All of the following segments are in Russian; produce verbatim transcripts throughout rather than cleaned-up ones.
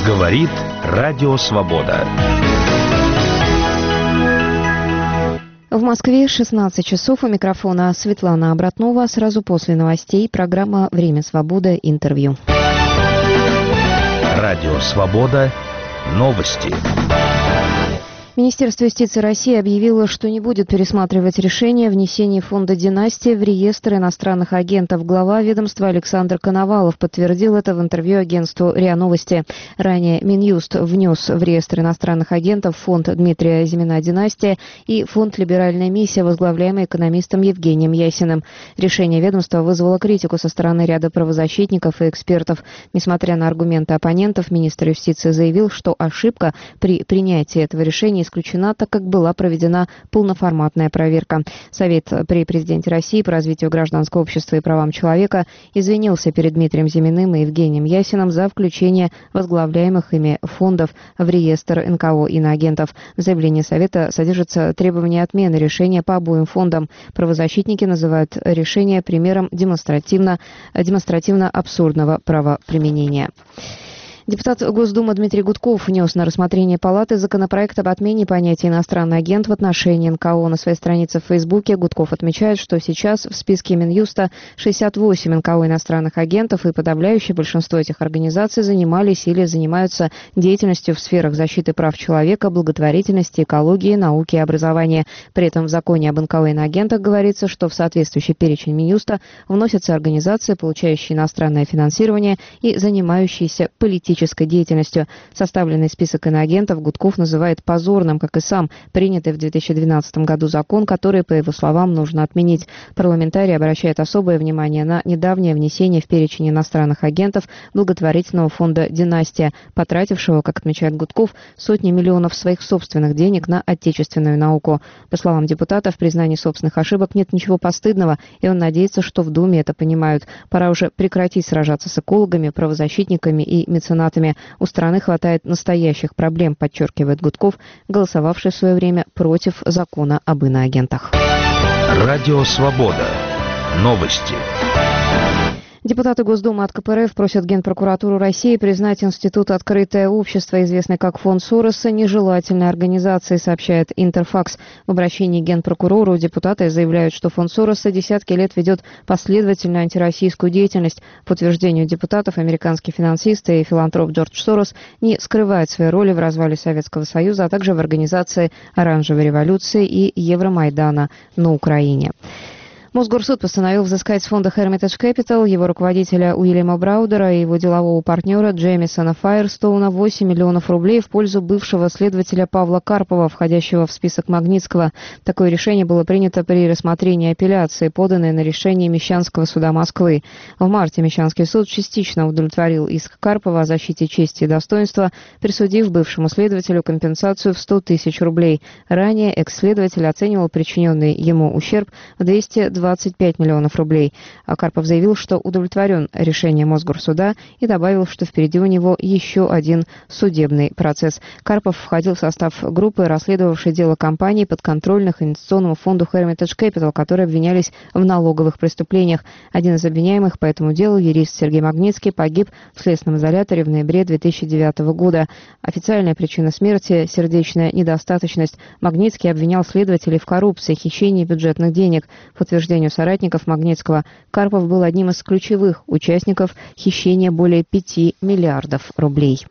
Говорит Радио Свобода. В Москве шестнадцать часов. У микрофона Светлана Обратнова. Сразу после новостей программа «Время свободы. Интервью». Радио Свобода. Новости. Министерство юстиции России объявило, что не будет пересматривать решение о внесении фонда «Династия» в реестр иностранных агентов. Глава ведомства Александр Коновалов подтвердил это в интервью агентству РИА Новости. Ранее Минюст внес в реестр иностранных агентов фонд Дмитрия Зимина «Династия» и фонд «Либеральная миссия», возглавляемый экономистом Евгением Ясиным. Решение ведомства вызвало критику со стороны ряда правозащитников и экспертов. Несмотря на аргументы оппонентов, министр юстиции заявил, что ошибка при принятии этого решения исключена, так как была проведена полноформатная проверка. Совет при президенте России по развитию гражданского общества и правам человека извинился перед Дмитрием Зиминым и Евгением Ясиным за включение возглавляемых ими фондов в реестр эн ка о иноагентов. В заявлении Совета содержится требование отмены решения по обоим фондам. Правозащитники называют решение примером демонстративно, демонстративно абсурдного правоприменения. Депутат Госдумы Дмитрий Гудков внес на рассмотрение Палаты законопроект об отмене понятия «иностранный агент» в отношении эн ка о. На своей странице в Фейсбуке Гудков отмечает, что сейчас в списке Минюста шестьдесят восемь эн ка о иностранных агентов, и подавляющее большинство этих организаций занимались или занимаются деятельностью в сферах защиты прав человека, благотворительности, экологии, науки и образования. При этом в законе об эн ка о иноагентах говорится, что в соответствующий перечень Минюста вносятся организации, получающие иностранное финансирование и занимающиеся политической деятельностью. Составленный список иноагентов Гудков называет позорным, как и сам принятый в две тысячи двенадцатом году закон, который, по его словам, нужно отменить. Парламентарий обращает особое внимание на недавнее внесение в перечень иностранных агентов благотворительного фонда «Династия», потратившего, как отмечает Гудков, сотни миллионов своих собственных денег на отечественную науку. По словам депутата, в признании собственных ошибок нет ничего постыдного, и он надеется, что в Думе это понимают. Пора уже прекратить сражаться с экологами, правозащитниками и меценатами. У страны хватает настоящих проблем, подчеркивает Гудков, голосовавший в свое время против закона об иноагентах. Радио Свобода. Новости. Депутаты Госдумы от ка пэ эр эф просят Генпрокуратуру России признать Институт «Открытое общество», известный как фонд Сороса, нежелательной организацией, сообщает Интерфакс. В обращении к Генпрокурору депутаты заявляют, что фонд Сороса десятки лет ведет последовательную антироссийскую деятельность. По утверждению депутатов, американский финансист и филантроп Джордж Сорос не скрывает своей роли в развале Советского Союза, а также в организации Оранжевой революции и Евромайдана на Украине. Мосгорсуд постановил взыскать с фонда Hermitage Capital его руководителя Уильяма Браудера и его делового партнера Джеймисона Файерстоуна восемь миллионов рублей в пользу бывшего следователя Павла Карпова, входящего в список Магнитского. Такое решение было принято при рассмотрении апелляции, поданной на решение Мещанского суда Москвы. В марте Мещанский суд частично удовлетворил иск Карпова о защите чести и достоинства, присудив бывшему следователю компенсацию в сто тысяч рублей. Ранее экс-следователь оценивал причиненный ему ущерб в двести двадцать пять миллионов рублей. А Карпов заявил, что удовлетворен решением Мосгорсуда и добавил, что впереди у него еще один судебный процесс. Карпов входил в состав группы, расследовавшей дело компаний, подконтрольных инвестиционному фонду Hermitage Capital, которые обвинялись в налоговых преступлениях. Один из обвиняемых по этому делу, юрист Сергей Магнитский, погиб в следственном изоляторе в ноябре две тысячи девятого года. Официальная причина смерти – сердечная недостаточность. Магнитский обвинял следователей в коррупции, хищении бюджетных денег. По утверждению соратников Магнитского, Карпов был одним из ключевых участников хищения более пяти миллиардов рублей.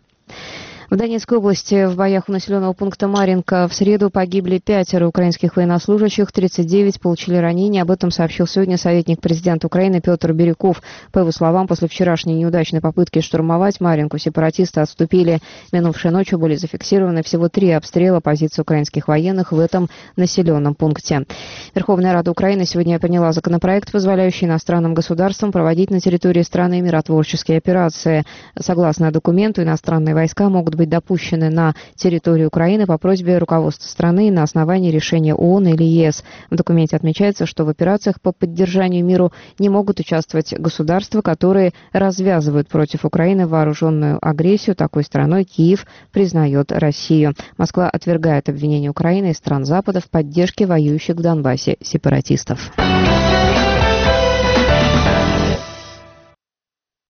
В Донецкой области в боях у населенного пункта Марьинка в среду погибли пятеро украинских военнослужащих, тридцать девять получили ранения. Об этом сообщил сегодня советник президента Украины Петр Бирюков. По его словам, после вчерашней неудачной попытки штурмовать Марьинку сепаратисты отступили. Минувшей ночью были зафиксированы всего три обстрела позиций украинских военных в этом населенном пункте. Верховная Рада Украины сегодня приняла законопроект, позволяющий иностранным государствам проводить на территории страны миротворческие операции. Согласно документу, иностранные войска могут быть допущены на территорию Украины по просьбе руководства страны на основании решения ООН или ЕС. В документе отмечается, что в операциях по поддержанию миру не могут участвовать государства, которые развязывают против Украины вооруженную агрессию. Такой страной Киев признает Россию. Москва отвергает обвинения Украины и стран Запада в поддержке воюющих в Донбассе сепаратистов.